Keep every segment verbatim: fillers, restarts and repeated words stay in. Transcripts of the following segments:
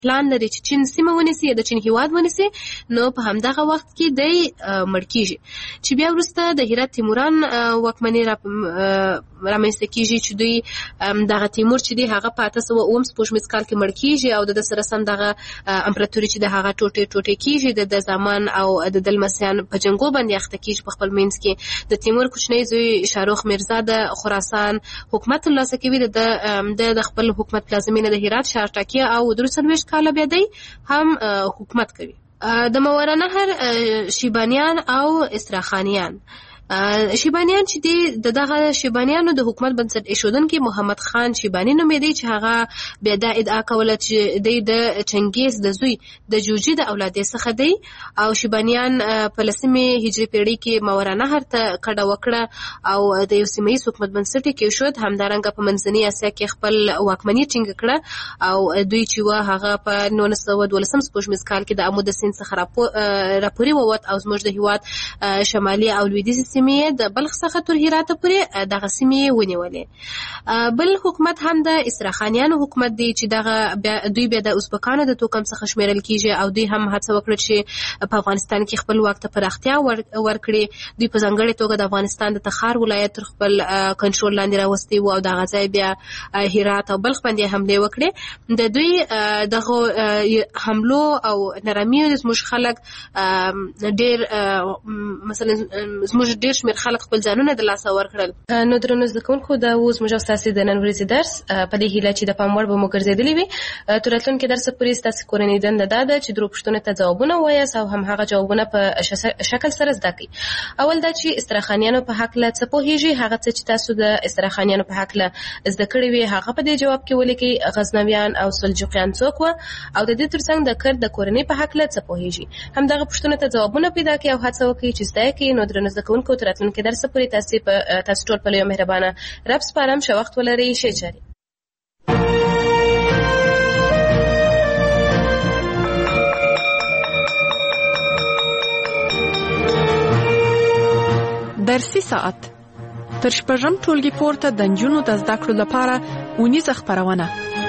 پلان لري چې چین سیمه ونیسي د چین هیواد ونیسي نو په همدغه وخت کې دی مړ کیږي چې بیا وروسته د هرات تیموران واکمني را رامنځته کیږي چې دوی دغه تیمور چې دی هغه په اته سوه اووم سپوږمیز کال کې مړ کیږي او د سره سم دغه امپراتوري چې د هغه ټوټې ټوټې کیږي د زمان او د دلمسیان په جنګو باندې اخته کیږي په خپل منځ کې د تیمور کوچنی زوی شاروخ میرزا د خراسان حکومت ترلاسه کوي د د خپل حکومت پلازمینه د هرات ښار ټاکي او درې څلوېښت کاله بیا دی هم حکومت کوي. د ماوراءالنهر شیبانیان او استراخانیان شیبانیان چې دی د دغه شیبانیانو د حکومت بنسټ ایښودونکی محمد خان شیبانی نومېدی چې هغه بیا دا ادعا کوله چې دی د چنګیز د زوی د جوجي د اولادې څخه دی او شیبانیان په لسمې هجري پیړۍ کې ماوراءالنهر ته کډه وکړه او د یو سیمه ییز حکومت بنسټ یې کېښود. همدارنګه په منځنۍ اسیا کې خپل واکمني ټینګه کړه او دوی چې وه هغه په نولس سوه دولسم سپوږمیز کال کې د امو د سیند څخه راپورې ووت او زموږ د هېواد شمالي او لویدیځې د بلخ څخه تر هرات پورې دغه سیمې ونیولې. بل حکومت هم د اسراخانیانو حکومت دی چې دغه دوی بیا د ازبکانو د توکم څخه شمیرل کیږي او دوی هم هڅه وکړه چې په افغانستان کې خپل واک ته پراختیا ورکړي. دوی په ځانګړې توګه د افغانستان د تخار ولایت تر خپل کنټرول لاندې راوستی و او دغه ځای بیا هرات او بلخ باندې حملې وکړې. د دوی دغه حملو او نرمیو زموږ خلک ډېر مثلا زموږ ډېر شمېر خلک خپل ځانونه د لاسه ورکړل. نو درنو زده کوونکو دا اوس زموږ او ستاسې د نن ورځې درس په دې هیله چې د پام وړ به مو ګرځېدلي وي. تر راتلونکي درسه پورې ستاسې کورنۍ دنده دا ده چې درو پوښتنو ته ځوابونه ووایاست او همهغه جوابونه په شکل سره زده کړئ. اول دا چې استراخانیانو په هکله څه پوهېږي، هغه څه چې تاسو د استراخانیانو په هکله زده کړي وي هغه په دې جواب کې ولیکئ. غزنویان او سلجوقیان څوک وه او د دې ترڅنګ د کرد د کورنۍ په هکله څه پوهېږي. همدغه پوښتنو ته ځوابونه پیدا کړئ او هڅه وکړئ چې زده یې کړئ. نو درنو زده کوونکو تر راتلونکي کې درس پورې تاسو په تاسو ټول په لویه مهربانه رب سپارم. ښه وخت ولرئ. ښې چارې. درسي ساعت تر شپږم ټولګي پورته د نجونو د زده کړو لپاره اونیزه خپرونه.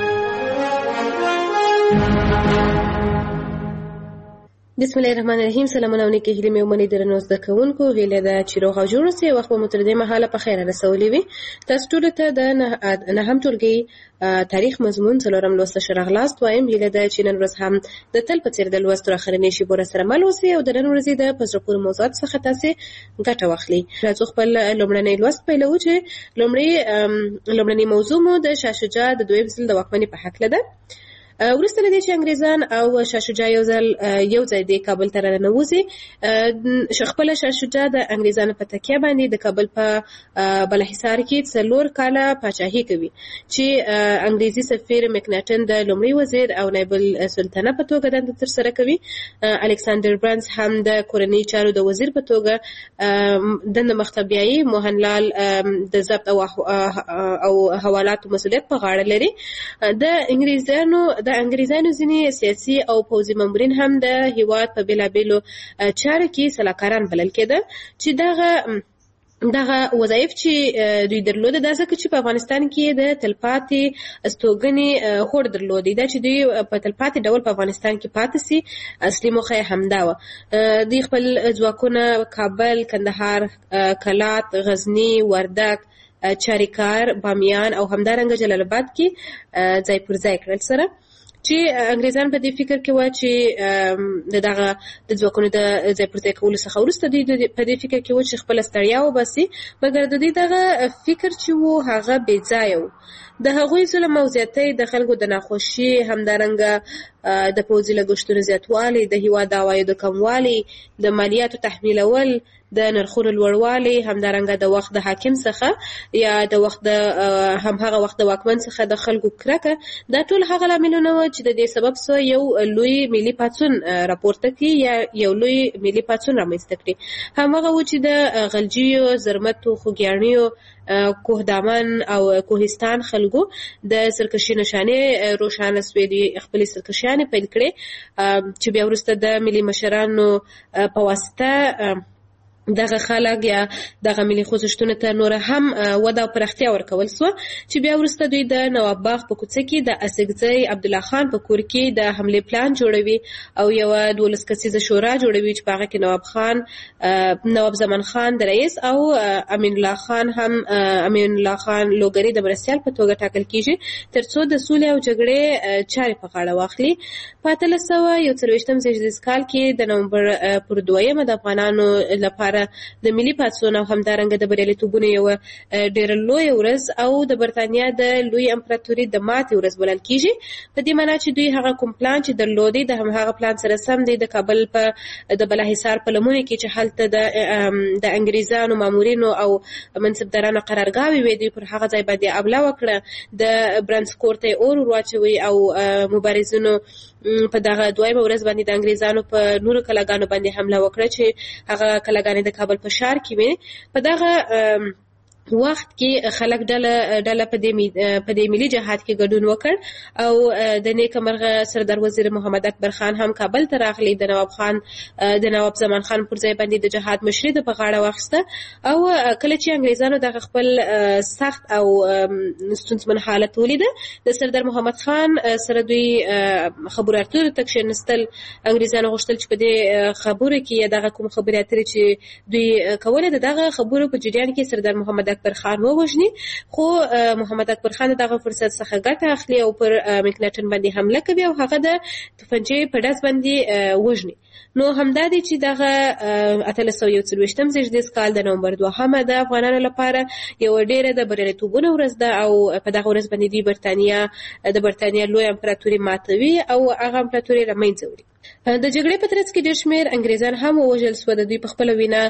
بسم الله الرحمن الرحیم. سلامونه او نیکې هیلې مې ومنئ درنو زده کوونکو. هیله ده چې روغ او جوړ اوسئ. وخت به مو تر دې مهاله په خیره رسولي وي. تاسو ټولو ته د نهم ټولګي تاریخ مضمون څلورم لوست ښه راغلاست وایم. هیله ده چې نن ورځ هم د تل په څېر د لوست تر اخرنۍ شېبو راسره مل اوسئ او د نن ورځې د په زړه پورې موضوعاتو څخه تاسې ګټه واخلئ. راځو خپل لومړنی لوست پیلوو چې لومړنۍ موضوع مو د شاه شجاع د دویم ځل د واکمنۍ په هکله ده. وروسته له دې چې انګریزان او شاه شجاع یو ځل یو ځای د کابل ته راننوځي، خپله شاه شجاع د انګریزانو په تکیه باندې د کابل په بالاحصار کې څلور کاله پاچاهي کوي چې انګریزي سفیر مکناټن د لومړي وزیر او نایب السلطنه په توګه دنده ترسره کوي. الکساندر برنس هم د کورنۍ چارو د وزیر په توګه دنده مخته بیایي. موهنلال د ضبط او حوالاتو مسؤلیت په غاړه لري. د انګریزانو د انګریزانو ځینې سیاسي او پوځي مامورین هم د هیواد په بېلابېلو چارو کې سلاکاران بلل کېده چې دغه دغه وظایف چې دوی درلوده دا ځکه چې په افغانستان کې د تلپاتې استوګنې هوډ درلودی دا چې دوی په تلپاتې ډول په افغانستان کې پاتې سي. اصلي موخه یې همدا وه. دوی خپل ځواکونه کابل، کندهار، کلات، غزني، وردک، چاریکار، بامیان او همدارنګه جلال آباد کې ځای پر ځای کړل سره چې انګریزان په دې فکر کې وه چې د دغه د ځواکونو د ځای پر ځای کولو څخه وروسته دوی په دې فکر کې وه چې خپله ستړیا وباسي، مګر د دوی دغه فکر چې و هغه بې ځایه و. د هغوی ظلم او زیاتۍ، د خلکو د ناخوښي، همدارنګه د پوځي لګښتونو زیاتوالی، د هېواد د عوایدو کموالی، د مالیاتو تحمیلول، د نرخونو لوړوالی، همدارنګه د وخت د حاکم څخه یا د وخت د همهغه وخت د واکمن څخه د خلکو کرکه، دا ټول هغه لاملونه وو چې د دې سبب څخه یو لوی ملي پاڅون راپورته کړي یا یو لوی ملي پاڅون رامنځته کړي. همهغه و چې د غلجیو، زرمتو، خوږیاڼیو، کوهدامن او کوهستان خلکو د سرکشي نشانې روښانه سوې. دوی خپلې سرکشیانې پیل کړې چې بیا وروسته د ملي مشرانو په واسطه دغه خلک یا دغه ملي خوځښتونو ته نور هم وده او پراختیا ورکول سو چې بیا وروسته دوی د نواب باغ په کوڅه کې د اسګزی عبدالله خان په کور کې د حمله پلان جوړوي او یو دولس کسیزه شورا جوړوي چې په هغه کې نواب خان نواب زمان خان د رئیس او امین الله خان هم امین الله خان لوګری د مرستیال په توګه ټاکل کیږي ترڅو د سولې او جګړې چارې په غاړه واخلي. په اتلس سوه یو څلوېښتم زیږدیز کال کې د نومبر پر دویمه د افغانانو لپاره د ملي پاڅون او همدارنګه د بریالیتوبونو یو ډېره لویه ورځ او د برتانیا د لوی امپراتوري د ماتې ورځ بلل کیږي. په دې معنا چې دوی هغه کوم پلان چې درلودي د هماغه پلان سره سم دی د کابل په د بالاحصار په لمنه کې چې هلته د د انګریزانو مامورینو او منصبدارانو قرارګاوې وې دوی پر هغه ځای باندې حمله وکړه، د برانسکورت ته اور واچوي او مبارزینو په دغه دویمه ورځ باندې د انګریزانو په نورو کلاګانو باندې حمله وکړه چې هغه کلاګانې د کابل په ښار کې وې. په دغه وخت کې خلک ډله ډله په دې په دې ملي جهاد کې ګډون وکړ او د نیک مرغه سردار وزیر محمد اکبر خان هم کابل ته راغلی. د نواب خان د نواب زمان خان پر ځای باندې د جهاد مشري د په غاړه واخیسته او کله چې انګریزانو دغه خپل سخت او ستونزمن حالت ولیده د سردار محمد خان سره دوی خبرو اترو ته کښېنستل. انګریزانو غوښتل چې په دې خبرو کې دغه کوم خبرې اترې چې دوی کوله دغه خبرو په جریان کې سردار محمد اکبر خان ووژني، خو محمد اکبر خان دغه فرصت څخه ګټه اخلي او پر مکناټن باندې حمله کوي او هغه د توپنچې په ډز باندې وژني. نو همدا دی چې دغه اتلس سوه یو څلوېښتم زیږدیز کال د نومبر دوهمه د افغانانو لپاره یو ډېره د بریالیتوبونو ورځ ده او په دغه ورځ باندې دوی برتانیا د برتانیا لوی امپراتوري ماتوي او هغه امپراتوري له منځه وړي. د جګړې په ترڅ کې ډېر شمېر انګریزان هم ووژل سوه. د دوی په خپله وینا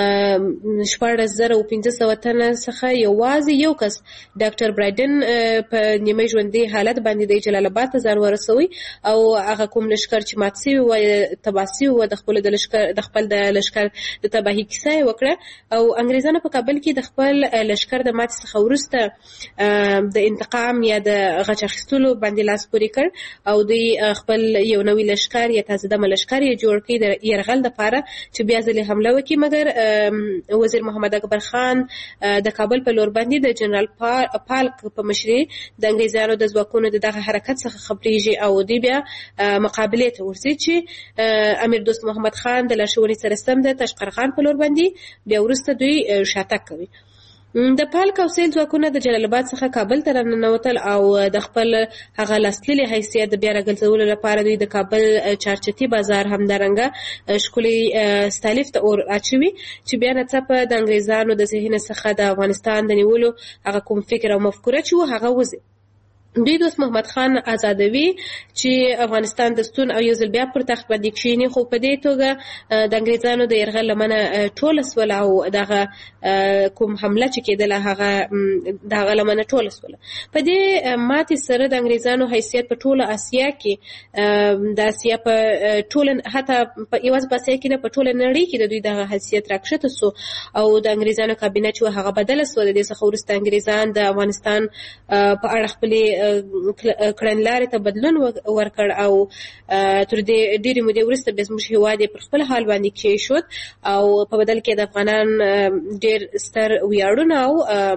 شپاړس زره او پنځه سوه تنه څخه یوازې یو کس ډاکټر برایډن په نیمه ژوندي حالت باندې د جلال آباد ته ځان ورسوي او هغه کوم لښکر چې مات سوي وه تباه سوي وه د خپل د لښکر د خپل د لښکر د تباهي کیسه یې وکړه او انګریزانو په کابل کې د خپل لښکر د ماتې څخه وروسته د انتقام یا د غچ اخیستلو باندې لاس پورې کړ او دوی خپل یو نوی لښکر یا تازه دمه لښکر یې جوړ کړي د یرغل دپاره چې بیا ځلې حمله وکړي. مګر وزیر محمد اکبر خان د کابل په لور باندې د جنرال پالک په مشري د انګریزانو د ځواکونو د دغه حرکت څخه خبرېږي او دوی بیا مقابلې ته ورځي چې امیر دوست محمد خان د لارښوونې سره سم د تاشقرغان په لور باندې بیا وروسته دوی شاتګ کوي. د پالک او سیل ځواکونه د جلال آباد څخه کابل ته راننوتل او د خپل هغه لاسلیلي حیثیت د بیا راګرځولو لپاره دوی د کابل چارچتي بازار همدارنګه ښکلي ستالیف ته اور اچوي چې بیا ناڅاپه د انګریزانو د ذهن څخه د افغانستان د نیولو هغه کوم فکر او مفکوره چې و هغه وځي. دوی دوست محمد خان آزادوي چې افغانستان د ستون او یو ځل بیا پر تخت باندې کښېني، خو په دې توګه د انګریزانو د یرغل لمنه ټوله سوله او دغه کوم حمله چې کېدله هغه دغه لمنه ټوله سوله. په دې ماتې سره د انګریزانو حیثیت په ټوله اسیا کې د اسیا په ټوله حتی په یوازې په اسیا کې نه په ټوله نړۍ کې د دوی دغه حیثیت راکښته سو او د انګریزانو کابینه چې هغه بدله سوه. د دې څخه وروسته انګریزان د افغانستان په اړه خپلې کړنلارې ته بدلون ورکړ او تر دې ډېرې مودې وروسته بیا زموږ هېواد یې پر خپل حال باندې کېښود او په بدل کې د افغانان ډېر ستر ویاړونه او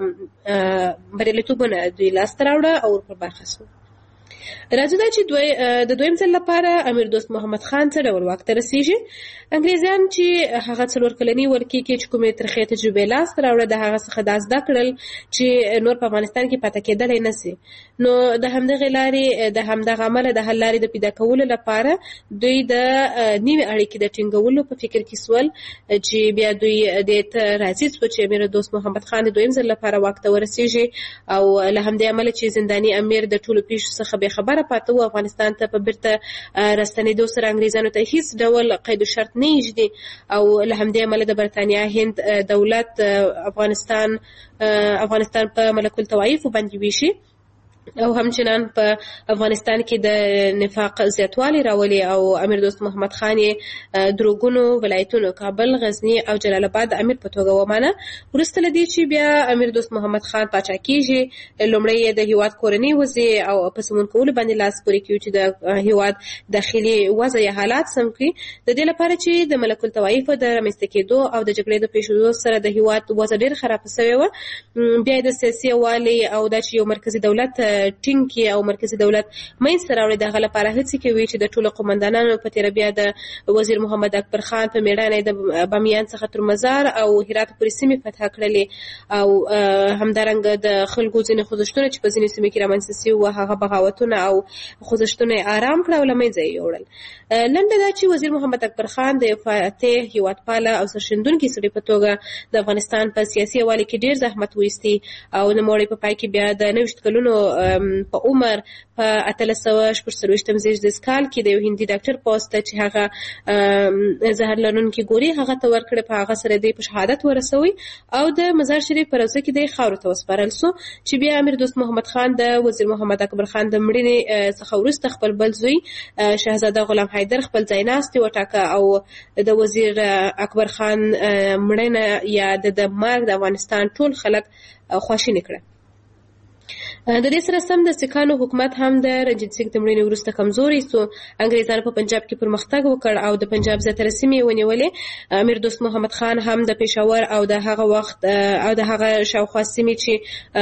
بریالیتوبونه دوی لاسته راوړه او پر برخه سو. راځو دا چې دوی د دویم ځل لپاره امیر دوست محمد خان څه ډول واک ته رسېږي. انګریزان چې هغه څلور کلني ولکې کې چې کومې ترخې تجربې لاسته راوړه د هغه څخه دا زده کړل چې نور په افغانستان کې پاتې کېدلی نه سي. نو د همدغې لارې د همدغه عمله د حل لارې د پیدا کولو لپاره دوی د نوې اړیکې د ټینګولو په فکر کې سول چې بیا دوی دې ته راضي سوه چې امیر دوست محمد خان د دویم ځل لپاره واک ته ورسېږي او له همدې امله چې زنداني امیر د ټولو پیښو څخه بې خبره پاته و افغانستان ته په بیرته راستنېدو سره انګریزانو ته هیڅ ډول قید و شرط نه ایږدي او له همدې امله د برتانیا هند دولت افغانستان افغانستان په ملک الطوایفو باندې ویشي او همچنان په افغانستان کې د نفاق زیاتوالی راولي او امیر دوست محمد خان دروغونو ولایتونو کابل، غزنی او جلال آباد د امیر په توګه ومانه. وروسته له دې چې بیا امیر دوست محمد خان پاچا کیږي، لومړی د هیواد کورنۍ وضع او په سمون کولو باندې لاس پورې کوي چې د هیواد داخلي وضع یا حالات سم کړي. د دې لپاره چې د ملک الطوایف د رامنځته کېدو او د جګړې د پیښېدو سره د هیواد وضع ډېر خراب شوې وه، بیا د سیاسي والي او د چې یو مرکزی دولت ټینګ او مرکزی دولت منځته راوړي. دغه لپاره هڅې کوي چې د ټولو قومندانانو په تېره بیا د وزیر محمد اکبر خان په میړانه د بامیان څخه تر مزار او هرات پورې سیمې فتح کړلې او همدارنګه د خلکو ځینې خوځښتونه چې په ځینې سیمې کې رامنځته سوي وو هغه بغاوتونه او خوځښتونه یې آرام کړه او له منځه یې یوړل. لنډه دا چې وزیر محمد اکبر خان د فاتح هیوادپاله او سرښندونکي سړي په توګه د افغانستان په سیاسي یووالي کې ډېر زحمت وایستی او نوموړی په پای کې بیا د نوي کلونو په عمر په اتلس سوه شپږ څلوېښتم زېږدیز کال کې د یو هندي ډاکټر پوسټ چې هغه زهر لرونکي ګولۍ هغه ته ورکړې، په هغه سره دی په شهادت ورسوي او د مزار شریف په روضه کې دی خاورو ته وسپارل سو چې بیا امیر دوست محمد خان د وزیر محمد اکبر خان د مړینې څخه وروسته خپل بل زوی شهزاده غلام حیدر خپل ځایناستي وټاکه او د وزیر اکبر خان مړینه یا د مرګ د افغانستان ټول خلک خواشیني کړه. د دې سره سم د سکانو حکومت هم د رنجیت سنګ د مړینې وروسته کمزوری سو. انګریزانو په پنجاب کې پرمختګ وکړ او د پنجاب زیاتره سیمې ونیولې. امیر دوست محمد خان هم د پېښور او د هغه وخت او د هغه شاوخوا سیمې چې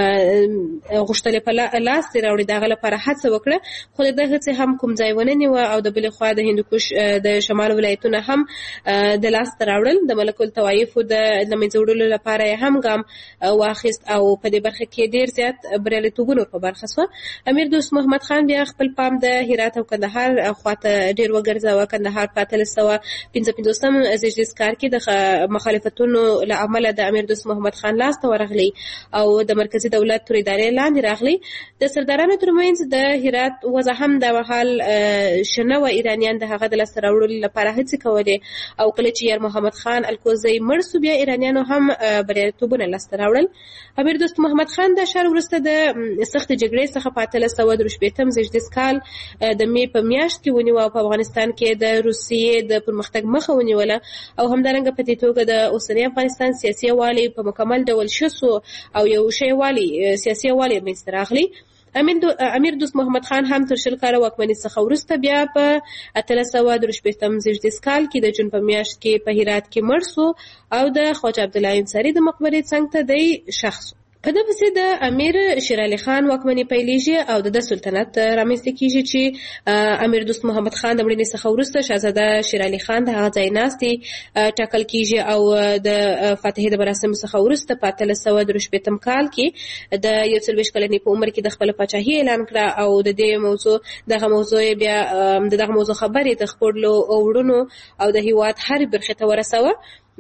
غوښتلې په لاس دې راوړي د هغه لپاره هڅه وکړه، خو د دغه هڅې هم کوم ځای ونه نیوه او د بلې خوا د هندوکش د شمال ولایتونه هم د لاس ته راوړل. د ملک الطوایفو د له منځه وړلو لپاره یې هم ګام واخیست او په دې برخه کې ډېر زیات بریالیتوب په برخه سو. امیر دوست محمد خان بیا خپل پام د هرات او کندهار خواته ډیر وګرځاوه. کندهار په اتلس سوه پنځه پنځوسم زېږدیز کال کې د مخالفتونو له امله د امیر دوست محمد خان لاس ته ورغلی او د مرکزی دولت تر ادارې لاندې راغلی. د سردارانو ترمنځ د هرات وضع هم د مهال شنه و. ایرانیان د هغه د لاسته راوړلو لپاره هڅې کولې او کله چې یار محمد خان الکوزی مړ سو بیا ایرانیانو هم بریالیتوبونه لاسته راوړل. امیر دوست محمد خان د شهر وروسته د سخت جګړې څخه په اتلس سوه درې شپېتم زېږدیز کال د مې په میاشت کې ونیوه او په افغانستان کې د روسیې د پرمختګ مخه ونیوله او همدارنګه په دې توګه د اوسني افغانستان سیاسي یووالی په مکمل ډول ښه سو او یو ښه یووالی سیاسي یووالی منځته راغلی. امیر دوست محمد خان هم تر شل کاله واکمنۍ څخه وروسته بیا په اتلس سوه درې شپېتم زېږدیز کال کې د جون په میاشت کې په هرات کې مړ سو او د خواجه عبدالله انصاري د مقبرې څنګ ته دی ښخ سو. په دغه پسې د امیر شیر علي خان واکمني پیلېږي او د سلطنت رامنځته کېږي چې امیر دوست محمد خان د مړینې څخه وروسته شهزاده شیر علي خان د هغه ځایناستي ټاکل کېږي او د فاتحې د مراسمو څخه وروسته په اتلس سوه درې شپېتم کال کې د یو څلوېښت کلنې په عمر کې د خپله پاچاهي اعلان کړه او د دې موضوع دغه موضوع بیا د دغه موضوع خبرې د خپلو وروڼو او د هیواد هرې برخې ته ورسوه.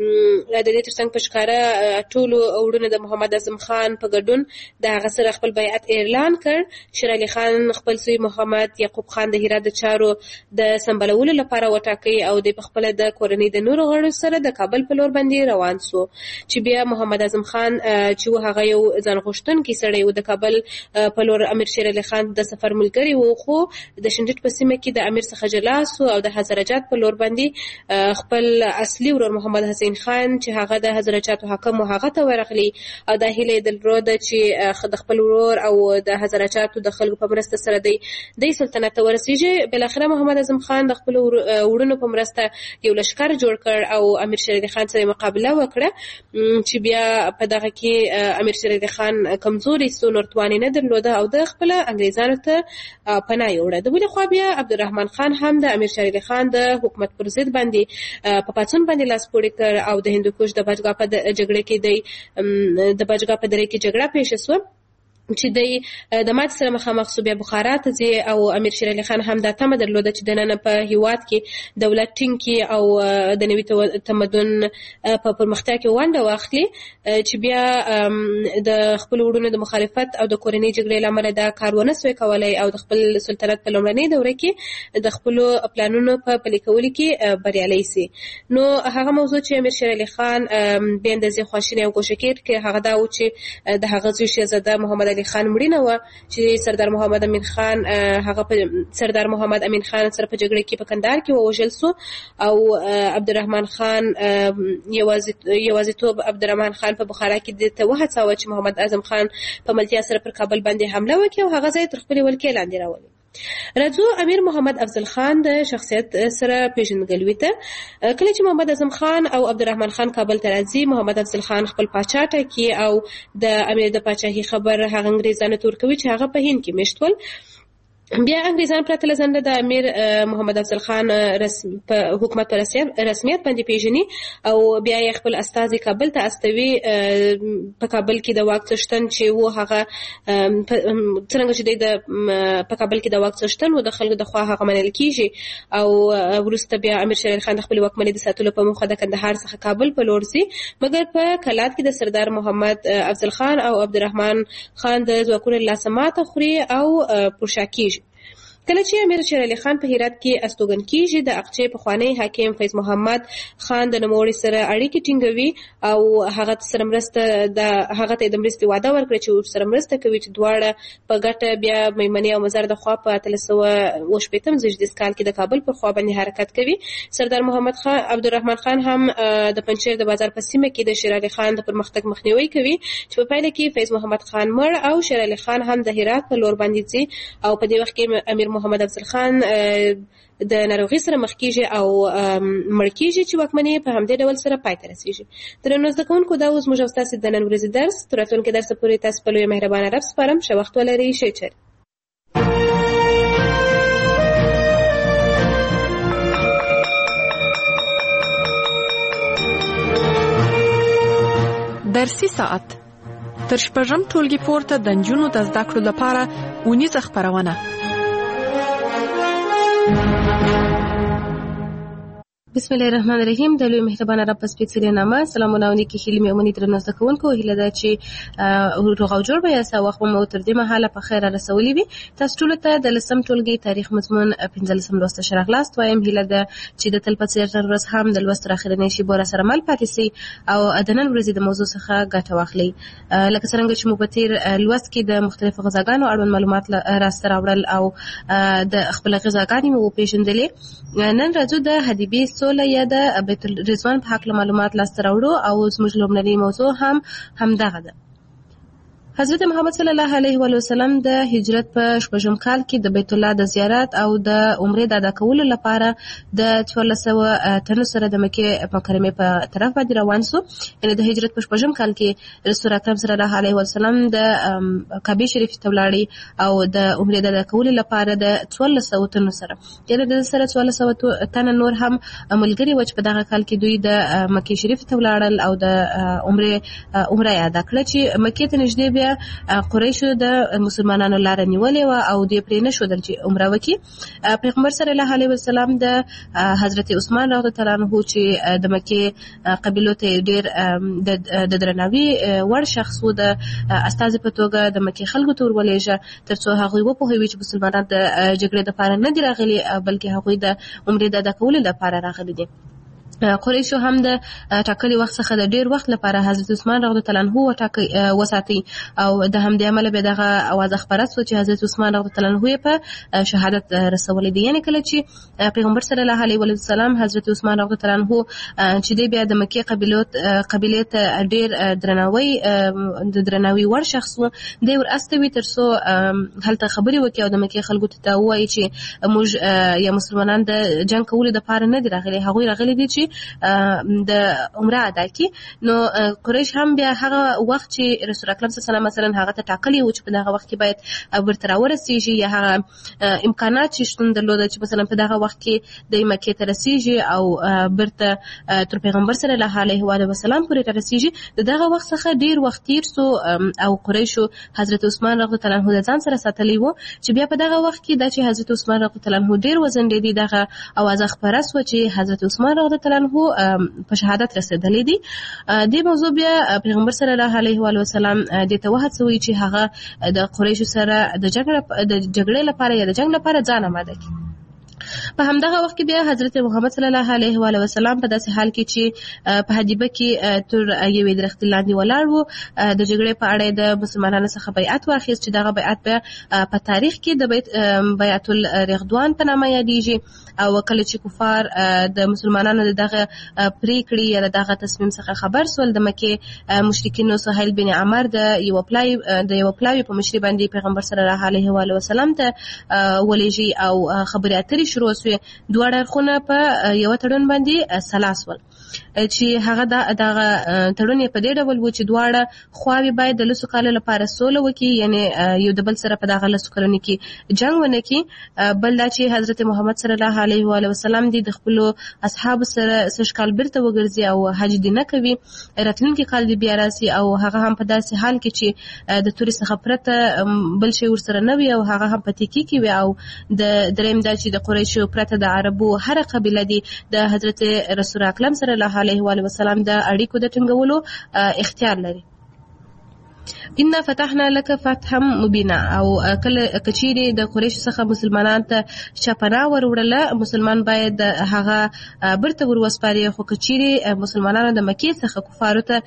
د دې ترڅنګ په ښکاره ټولو وروڼو د محمد اعظم خان په ګډون د هغه سره خپل بیعت اعلان کړ. شیر علي خان خپل زوی محمد یعقوب خان د هرات د چارو د سمبالولو لپاره وټاکئ او د خپل د کورنۍ د نورو غړو سره د کابل په لور باندې روان سو چې بیا محمد اعظم خان چې هغه یو ځان غوښتونکی سړی و د کابل په لور امیر شیر علي خان د سفر ملګری و، خو د شنډټ په سیمه کې د امیر څخه جلا سو او د هزارجات په لور باندې خپل اصلي ورور محمد حسین خان چې هغه د هزارجاتو حاکم و هغه ته ورغلی او د هیله دلروده چې د خپل ورور او د هزارجاتو د خلکو په مرسته سره دی د سلطنت ته ورسیږي. بل اخره محمد اعظم خان د خپل وروڼو په مرسته یو لشکر جوړ کړ او امیر شیر علي خان سره مقابله وکړه چې بیا په دغه کې امیر شیر علي خان کمزوري سو، نور توان نه درلوده او د خپل انګریزانو ته پناه یوړه. د بل خوا بیا عبدالرحمن خان هم د امیر شیر علي خان د حکومت پر ضد باندې په پاڅون باندې لاس پورې کړ او د هندوکش د بچګا په جګړه کې دی د بچګا په دره کې جګړه پیښه شوه چې د د مات سره مخامخ سو. بیا بخارا ته ځي او امیر شیر علي خان هم دا تمه درلوده چې د نن په هیواد کې دولت ټینګ کړي او د نوي تمدن په پرمختیا کې ونډه واخلي چې بیا د خپل وروڼو د مخالفت او د کورنۍ جګړې له امله دا کار ونه سوی کولی او د خپل سلطنت په لومړنۍ دوره کې د خپلو پلانونو په پلي کولو کې بریالی سي. نو هغه موضوع چې امیر شیر علي خان بې اندازې خواشینی او ګوښه کېد کې هغه دا و چې د هغه زوی شهزاده محمد علي علي خان مړینه و چې سردار محمد امین خان هغه په سردار محمد امین خان سره په جګړه کې په کندهار کې ووژل سو او عبدالرحمن خان یوازې یوازېتوب عبدالرحمن خان په بخارا کې د ته وهڅاوه چې محمد اعظم خان په ملتیا سره پر کابل باندې حمله وکړي او هغه ځای تر خپلې ولکې لاندې راولي. راځو امیر محمد افضل خان د شخصیت سره پیژندګلوي ته. کله چې محمد اعظم خان او عبدالرحمن خان کابل ته راځي، محمد افضل خان خپل پاچا ټاکي او د امیر د پاچاهي خبر هغه انګریزانو ته ورکوي چې هغه په هند کې مېشت ول. بیا انګریزان پرته له ځنډه د امیر محمد افضل خان رسم په حکومت په رسمیت باندې پیژني او بیا یې خپل استازي کابل ته استوي. په کابل کې د واک څښتن چې و هغه څنګه چې د په کابل کې د واک څښتن و د خلکو د خوا هغه منل کیږي او وروسته بیا امیر شیر علي خان د خپل واکمنۍ د ساتلو په موخه د کندهار څخه کابل په لور ځي، مګر په کلات کې د سردار محمد افضل خان او عبدالرحمن خان د ځواکونو لاسه ماته خوري او پرشا کیږي. کله چې امیر شیر علي خان په هرات کې استوګن کیږي، د اقچې پخوانی حاکم فیض محمد خان د نوموړي سره اړیکې ټینګوي او هغه سره مرسته د هغه ته د مرستې وعده ورکړي چې سره مرسته کوي چې دواړه په ګټه بیا میمنې او مزار د خوا په اتلس سوه اوه شپېتم زیږدیز کال کې د کابل پر خوا باندې حرکت کوي. سردار محمد خان عبدالرحمن خان هم د پنجشیر د بازار په سیمه کې د شیر علي خان د پرمختګ مخنیوي کوي چې په پایله کې فیض محمد خان مړ او شیر علي خان هم د هرات په لور باندې ځي او په دې وخت کې امیر محمد افضل خان د ناروغي سره مخ کیږي او مړ کیږي چې واکمنۍ په همدې ډول سره پای ته رسیږي. درنو زده کوونکو، دا اوس موږ ستاسو د نن ورځې درس تر راتلونکي درس پورې تاسو په لوی مهربانه رب سپارم. ښه وخت ولرئ. ښه چر درسي ساعت تر شپږم ټولګي پورته د نجونو د زده کړو لپاره اونیزه خپرونه. بسم الله الرحمن الرحیم. د لوی مهربانه رب په سپېڅلې نامه سلامونه او نیکې هیلې مې ومني درنو زده کوونکو. هیله ده چې روغ او جوړ به یاست او وخت مو تر دې مهاله په خیر رسولي وي. تاسو ټولو ته د لسم ټولګي تاریخ مضمون پنځلسم لوست ښه راغلاست وایم. هیله ده چې د تل په څېر نن ورځ هم د لوست تر اخرنۍ شېبو راسره مل پاتې سئ او د نن ورځې د موضوع څخه ګټه واخلئ. لکه څرنګه چې موږ په تېر لوست کې د مختلفو غذاګانو اړوند معلومات راسته راوړل او د خپلې غذاګانې مو وپېژندلې، نن راځو د حدیبې سوله یا د بیت الرضوان په هکله معلومات لاسته راوړو او زموږ لومړنۍ موضوع هم همدغه ده. حضرت محمد صلی الله علیه و وسلم د هجرت په شپږم کال کې د بیت الله د زیارت او د عمرې د ادا کولو لپاره د څوارلس سوه تنو سره د مکې مکرمې په طرف باندې روان سو. یعنې د هجرت په شپږم کال کې رسول اکرم صلی الله علیه وسلم د کعبې شریف ته ولاړی او د عمرې د ادا کولو لپاره د څوارلس سوه تنو سره، یعنې د سره څوارلس سوه تنه نور هم ملګري و چې په دغه کال کې دوی د مکې شریف ته ولاړل او د عمرې عمره یې ادا کړه. چې مکې ته نږدې بیا قریشو د مسلمانانو لاره نیولې وه او دوی پرې نه ښودل چې عمره وکړي. پیغمبر صلی الله علیه وسلم د حضرت عثمان رضی الله عنه چې د مکې قبیلو ته ډېر د درناوي وړ شخص و، د استازي په توګه د مکې خلکو ته ورولېږه تر څو هغوی وپوهوي چې مسلمانان د جګړې دپاره نه دي راغلي بلکې هغوی د عمرې د ادا کولو لپاره راغلي دي. قریشو هم د ټاکلي وخت څخه د ډیر وخت لپاره حضرت عثمان رضی الله عنه وټاکي وساتي او د همدې عمله به دغه اواز خبره شو چې حضرت عثمان رضی الله عنه په شهادت رسولې دي. یعنی کله چې پیغمبر صلی الله علیه و سلم حضرت عثمان رضی الله عنه چې دی بیا د مکې قبیلو قبیلې ته ډیر درناوی د درناوی وړ شخص و، دی ور استوي تر څو هلته خبرې وکړي او د مکې خلکو ته وایي چې موږ یا مسلمانان د جنگ کولو لپاره نه دي راغلي، هغوی راغلي دي چې د عمره ادا کی. نو قریش هم بیا هغه وخت چې رسول اکرم صلی الله علیه وسلم مثلا هغه ته ټاکلی و چې په دغه وخت کې باید ورته راورسیږي یا هغه امکانات چې شتون درلوده چې مثلا په دغه وخت کې د مکې ته رسیږي او برته تر پیغمبر صلی الله علیه و وسلم پورې رسیږي، د دغه وخت څخه ډیر وخت تیر سو او قریشو حضرت عثمان رضی الله عنه د ځان سره ساتلی و چې بیا په دغه وخت کې د چې حضرت عثمان رضی الله عنه ډیر وزن دی دغه اواز خبره سو چې حضرت عثمان رضی الله عنه په شهادت رسیدلې دي. د موضوع بیا پیغمبر صلی الله علیه و وسلم د ته وهڅوي چې هغه د قریشو سره د جګړې د جګړې لپاره یا د جنگ لپاره ځان آماده کړي. په همدغه وخت کې بیا حضرت محمد صلی الله علیه و علیه وسلم په داسې حال کې چې په حدیبه کې تر یوې درختې لاندې ولاړ وو د جګړې په اړه د مسلمانانو څخه بیعت واخیست چې دغه بیعت به په تاریخ کې د بیعت الرضوان په نامه یادیږي او کله چې کفار د مسلمانانو دغه پریکړې یا دغه تصمیم څخه خبر سول د مکه مشرکینو سهیل بن عمر د یو پلای د یو پلاوی په مشري باندې پیغمبر صلی الله علیه و علیه وسلم ته ولېږي او خبرې اترې شروع شوې. دواړه اړخونه په یو تړون باندې سلاس ول چې هغه دغه تړون په دې ډول و چې دواړه خواوې باید د لسو کالو لپاره سوله وکړي، یعنی یو د بل سره په دغه لسو کلونو کې جنګ ونه کړي. بل دا چې حضرت محمد صلی الله علیه و علیه وسلم د خپلو اصحابو سره سږ کال بیرته وګرځي او حج دې نه کوي، راتلونکي کال دې بیا راسي او هغه هم په داسې حال کې چې د تورې څخه پرته بل شی ورسره نه وي او هغه هم په تکي کې وي. او د دریم دا چې د قریشو پرته د عربو هر قبیله دي د حضرت رسول اکرم صلی الله علیه و علیه وسلم د اړیکو د ټینګولو اختیار لري. ان فتحنا لك فتحا مبینا او کله کچيري د قریش څخه مسلمانان ته چپنا وروړله مسلمان باید هغه برته وروسپاري، خو کچيري مسلمانانو د مکه څخه کفارو ته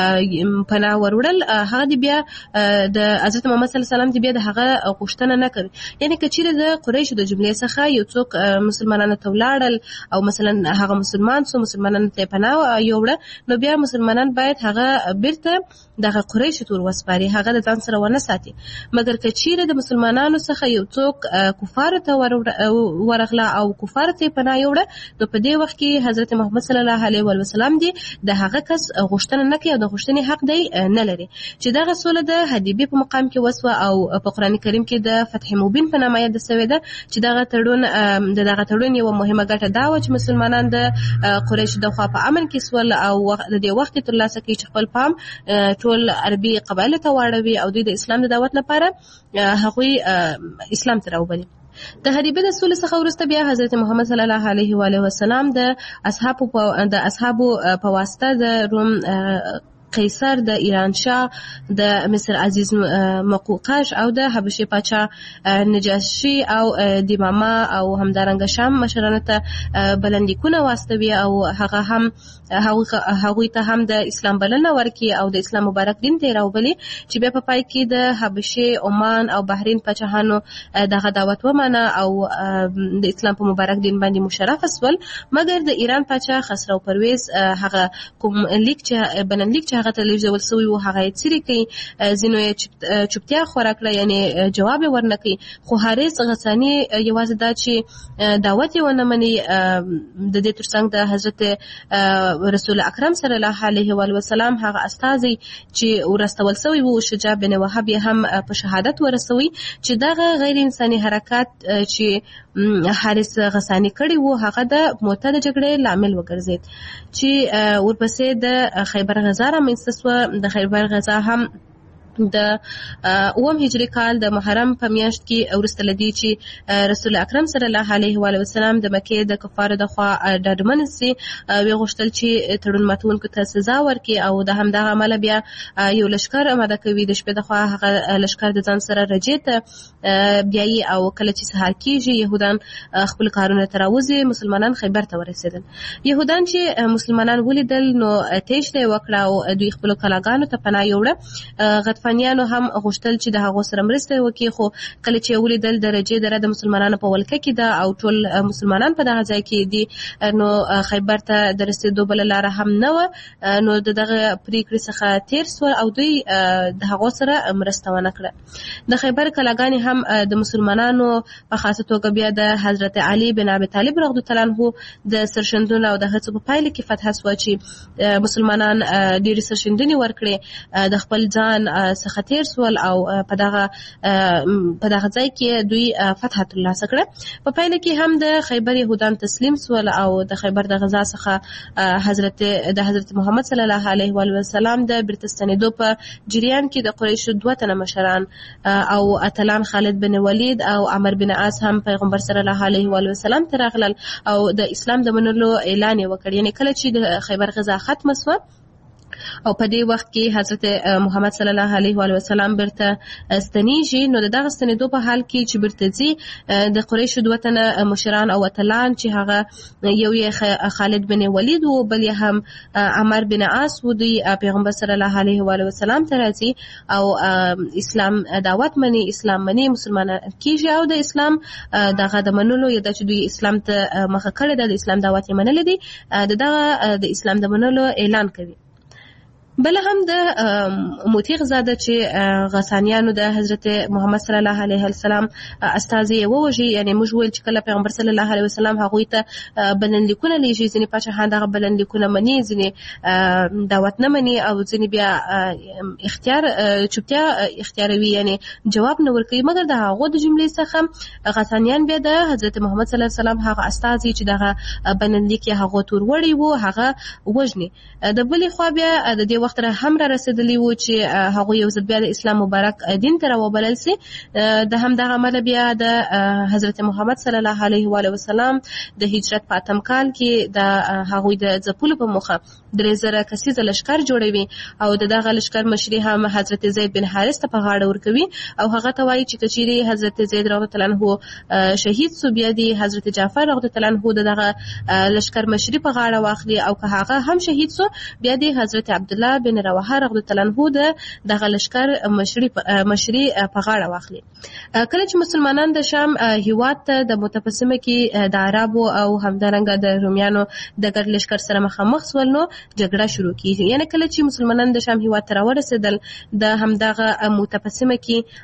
پناه وروړل هغه دی بیا د حضرت محمد صلی الله علیه وسلم دی بیا د هغه غوښتنه نه کوي. یعنی کچيري د قریش د جملې څخه یو څوک مسلمانانو ته ولاړل او مثلا هغه مسلمان سو مسلمانانو ته پناه یوړه نو بیا مسلمانان باید هغه برته دغه قریش تور وسپاري، هغه د ځان سره ونه ساتي. مګر کچيره د مسلمانانو څخه یو څوک کفار ته ورغله او کفار ته پناه یوړه نو په دې وخت کې حضرت محمد صلی الله علیه و وسلم دی د هغه کس غوښتنه نه کوي او د غوښتنې حق دی نه لري چې دغه سوله د حدیبې په مقام کې وسوه او په قران کریم کې د فتح مبین په نامه یاد شوی ده چې دغه تړون د دغه تړون یو مهمه ګټه دا و چې مسلمانان د قریش د خوا په امن کې سول او د دې وخت تر لاسه کې چې خپل پام ټول عربي قبایل ته واړوي او دوی د اسلام د دعوت لپاره هغوی اسلام ته راوبلي. د حدیبې د سولې څخه وروسته بیا حضرت محمد صلی الله علیه و علیه وسلم د اصحابو د اصحابو په واسطه د روم قیصر د ایران شاه د مصر عزیز مقوقش او د حبشې پاچا نجاشي او دیماما او همدارنګه شام مشرانو ته بلندیکونه واستوي او هغه هم هغوی ته هم د اسلام بلنه ورکي او د اسلام مبارک دین ته راوبلي چې بیا په پای کې د حبشې عمان او بحرین پاچاهانو دغه دعوت ومنه او د اسلام په مبارک دین باندې مشرف شول. مګر د ایران پاچا خسرو پرویز هغه کوم لیک چې بلند لیک چې هغه ته لېږدول سوی و هغه یې څیرې کوي، ځینو یې چوپتیا خوره کړه یعنی جواب یې ورنه کوي. خو حارث غساني یوازې دا چې دعوت یې ونه مني د دې ترڅنګ د حضرت رسول اکرم صلی الله علیه و وسلم هغه استازي چې ورستول سوی و شجاع بن وهب هم په شهادت ورسوي چې دغه غیر انساني حرکات چې حارث غساني کړي وو هغه د موته د جګړې لامل وګرځید چې ورپسې د خیبر غزا رامنځته سوه. د خیبر غزا هم د اوم هجری کال د محرم په میاشت کې وروسته لدی چې رسول اکرم صلی الله علیه و وسلم د مکه د کفارو د خوا ډاډمن سي وی غوښتل چې تړون ماتونکو ته سزا ورکړي او د همدغه عمل بیا یو لشکر آماده کوي. د شپې د خوا هغه لشکر د ځان سره رجې ته بیایي او کله چې سهار کېږي یهودان خپل کارونه ته راوځي مسلمانان خیبر ته ورسېدل. یهودان چې مسلمانان ولیدل نو تیښته یې وکړه او دوی خپلو کلاګانو ته پناه یوړه. غطفانیانو هم غوښتل چې د هغو سره مرسته وکړي خو کله چې ولیدل درجې دره د مسلمانانو په ولکه کې ده او ټول مسلمانان په دغه ځای کې دي نو خیبر ته د رسېدو بله لاره هم نه وه نو د دغه پریکړې څخه تیر سول او دوی د هغو سره مرسته ونه کړه. د خیبر کلاګانې هم د مسلمانانو په خاصه توګه بیا د حضرت علي بن ابي طالب رضی الله عنه د سرښندنو او د هڅو په پایله کې فتح سوه چې مسلمانان ډېرې سرښندنې ورکړې د خپل ځان څخه تیر سول او په دغه په دغه ځای کې دوی فتح ترلاسه کړه. په پایله کې هم د خیبر یهودان تسلیم سول او د خیبر د غزا څخه حضرت د حضرت محمد صلی الله علیه و وسلم د بیرته ستنېدو په جریان کې د قریشو دوه تنه مشران او اتلان خالد بن ولید او عمر بن عاص هم پیغمبر صلی الله علیه و وسلم ته راغلل او د اسلام د منلو اعلان یې وکړ. یعنی کله چې د خیبر غزا ختمه سوه او په دې وخت کې حضرت محمد صلی الله علیه و علیه وسلم برته ستنیږي. نو دغه ستنېدو په حال کې چې برته ځي د قریشو دوه تنه مشران او اتلان چې هغه یو یې خالد بن ولید او بل یې هم عمر بن عاص و، دوی پیغمبر صلی الله علیه و علیه وسلم ته راځي او اسلام دعوت مني، اسلام مني، مسلمانان کیږي او د اسلام دغه د منلو یا د چې دوی اسلام ته مخه کړی د اسلام دعوت یې منلې دي، دغه د اسلام د منلو اعلان کوي. بل هم د موتیغ زاده چې غسانیانو د حضرت محمد صلی الله علیه وسلم استازي ووجي، یعنی موږ ویل چې کله پیغمبر صلی الله علیه وسلم هغوی ته بلنلیکونه لیږي، ځینې پاچاهان دغه بلنلیکونه مني، ځینې دعوت نه مني او ځینې بیا اختیار چوپتیا اختیاروي، یعنی جواب نه ورکوي. مګر د هغو د جملې څخه غسانیان بیا د حضرت محمد صلی الله علیه وسلم هغه استازي چې دغه بلنلیک یې هغو تور وړی وو هغه وژني. د بلې خوا بیا د دې وخت را هم را رسیدلی وو چې هغه یو ځل بیا د اسلام مبارک دین ته راوبلل سي. د هم دغه عمله بیا د حضرت محمد صلی الله علیه و علیه وسلم د هجرت په اتم کال کې د هغوی د ځپلو په موخه درې زره کسیزه لشکر جوړوي او د دغه لشکر مشري هم حضرت زید بن حارث ته په غاړه ورکوي او هغه ته وایي چې کچېرې حضرت زید رضی الله عنه شهید سو بیا دی حضرت جعفر رضی الله عنه د دغه لشکر مشري په غاړه واخلي او که هغه هم شهید سو بیا دی حضرت عبد الله بن رواحه رضی الله عنه د دغه لشکر مشري مشري په غاړه واخلي. کله چې مسلمانان د شام هیواد ته د متقسمه کې د عربو او همدارنګه د رومیانو د ګډ لشکر سره مخامخ شول نو جګړه شروع کیږي. یعنی کله چې مسلمانان د شام هیواد ته راورسېدل د همدغه متقسمه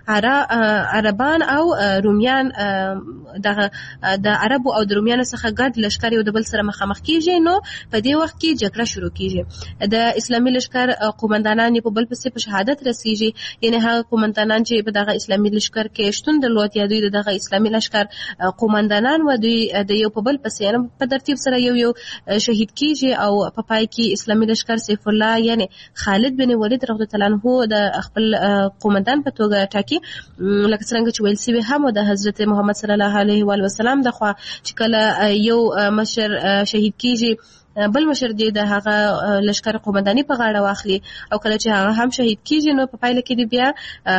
کې عربان او رومیان دغه د عربو او د رومیانو څخه ګډ لشکر یو د بل سره مخامخ کیږي. نو په دې وخت کې جګړه شروع کیږي. د اسلامي لشکر قومندانان په بل پسې په شهادت رسیږي، یعنی هغه قومندانان چې په دغه اسلامي لشکر کې شتون درلود یا دوی دغه اسلامي لشکر قومندانان و دوی د یو په بل پسې په ترتیب سره یو یو شهید کیږي او په پای کې اسلامي لشکر سیف الله یعنی خالد بن ولید رضی الله عنه د خپل قومندان په توګه ټاکي. لکه څنګه چې ویل سوي هم د حضرت محمد صلی الله علیه و وسلم د خوا چې کله یو مشر شهید کیږي بل مشر دی د هغه لشکر قومنداني په غاړه واخلي او کله چې هغه هم شهید کیږي نو په پایله کې دی بیا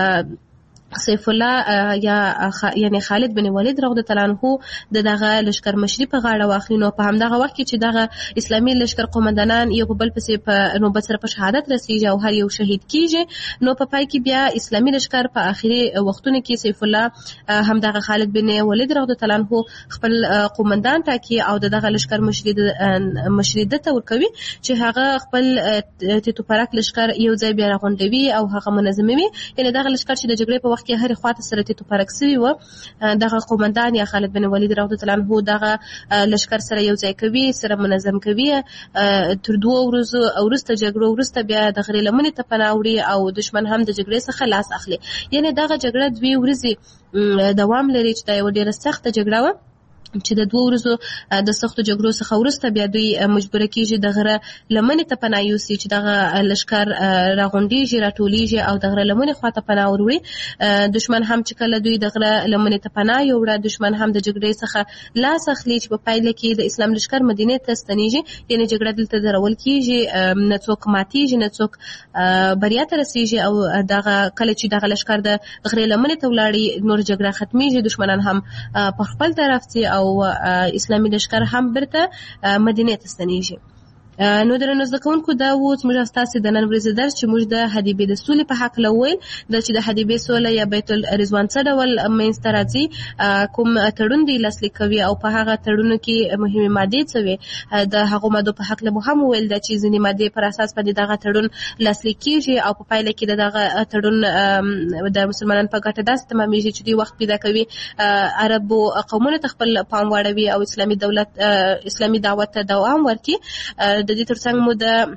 سیف الله یا یعنی خالد بن ولید رضی الله عنه د دغه لشکر مشري په غاړه واخلي. نو په همدغه وخت کې چې دغه اسلامي لشکر قومندانان یو بل پسې په نوبت سره په شهادت رسیږي او هر یو شهید کیږي نو په پای کې بیا اسلامي لشکر په آخري وختونو کې سیف الله همدغه خالد بن ولید رضی الله عنه خپل قومندان ټاکي او دغه لشکر مشري مشري دته ورکوي چې هغه خپل تیتو پرک لشکر یو ځای بیا راغونډوي او هغه منظموي. یعنی دغه لشکر چې د جګړې په کې هر خواته سره ته پرک سوي و دغه قومندان یا خالد بن ولید رضی الله عنه دغه لشکر سره یو ځای کوي سره منظم کوي. تر دوه ورځو او وروسته جګړه وروسته بیا د غرې لمنې ته پناه وړي او دشمن هم د جګړې څخه لاس اخلي. یعنی دغه جګړه دوی ورځې دوام لري چې دا یو ډیره سخته جګړه و چې د دوه ورځو د سختو جګړو څخه وروسته بیا دوی مجبوره کیږي د غره لمنې ته پناه یوسي چې دغه لشکر راغونډیږي راټولیږي او د غره لمنې خواته پناه وروړي. دشمن هم چې کله دوی د غره لمنې ته پناه یوړه دشمن هم د جګړې څخه لاس اخلي چې په پایله کې د اسلام لشکر مدینې ته ستنیږي. یعنی جګړه دلته درول کیږي، نه څوک ماتیږي نه څوک بریا ته رسیږي او دغه کله چې دغه لشکر د غرې لمنې ته ولاړي نور جګړه ختمیږي، دشمنان هم په خپل طرف ته او اسلامي لشکر هم برته مدینه ته ستنیږي. نو درنو زده کوونکو دا و زموږ ستاسو د نن ورځې درس چې موږ د حدیبې د سولې په حق لوي د چې د حدیبې سوله یا بیت الرضوان څه ډول منځته راځي، کوم تړون دی لاسلیک کوي او په هغه تړونو کې مهمه ماده څه وي. د هغه ماده په حق له هم ویل د چې ځینې ماده پر اساس باندې دغه تړون لاسلیک کیږي او په پایله کې دغه تړون د مسلمانانو په ګټه داس تمامېږي چې دوی وخت پیدا کوي عربو قومونه تخپل پام واړوي او اسلامي دولت اسلامي دعوت ته دوام ورکړي. د دې ترڅنګ مو د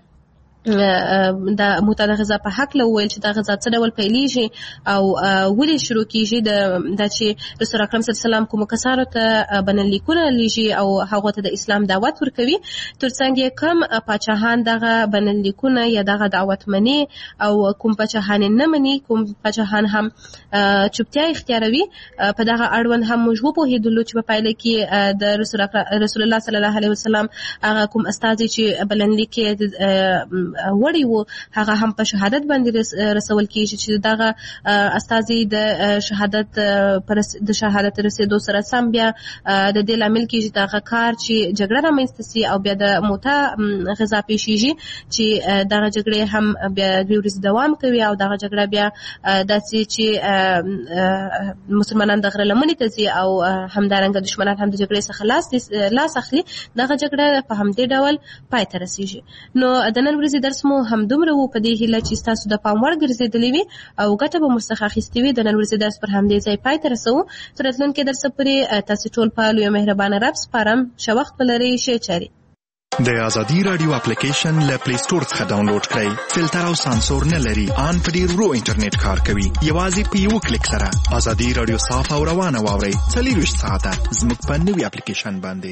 د متعدد غذا په حق له ویل چې دا غذا څه ډول پیلېږي او ولې شروع کیږي د د چې رسول اکرم صلی الله علیه وسلم کوم کسانو ته بنلیکونه لیږي او هغه ته د اسلام دعوت ورکوي، ترڅنګ یې کم پاچاهان دغه بنلیکونه یا دغه دعوت مني او کوم پاچاهان نه مني، کوم پاچاهان هم چوپتیا اختیاروي. په دغه اړوند هم موږ وپوهېدلو چې په پایله کې د رسول رسول الله صلی الله علیه وسلم هغه کوم استازي چې بلنلیک وړي وو هغه هم په شهادت باندې رسول کیږي چې دغه استازي د شهادت پر د شهادت رسیدو سره سم بیا د دې لامل کیږي دغه کار چې جګړه رامنځته سي او بیا د موته غذا پیښیږي چې دغه جګړې هم بیا دوی ورځ دوام کوي او دغه جګړه بیا داسې چې مسلمانان د غره لمنې ته ځي او همدارنګه دشمنان هم د جګړې څخه لاس لاس اخلي دغه جګړه په همدې ډول پای ته رسیږي. نو د نن ورځې درس مو همدومره و په دې هیله چې تاسو د پام وړ ګرځېدلی وي او ګټه به مو څخه اخیستې وي. د نن ورځې درس پر همدې ځای پای ته رسوو. تر راتلونکي درسه پورې تاسو ټول په لویه مهربانه رب سپارم. ښه وخت ولرئ. ښې چارې. د ازادي رادیو اپلیکیشن له پلی سٹور څخه ډاونلوډ کړئ. فلټر او سانسور نه لري. ان په ډیر ورو انټرنیټ کار کوي. یوازې په یو کلیک سره ازادي رادیو صاف او روانه واورئ. څلور ساعته زموږ په نوي اپلیکیشن باندې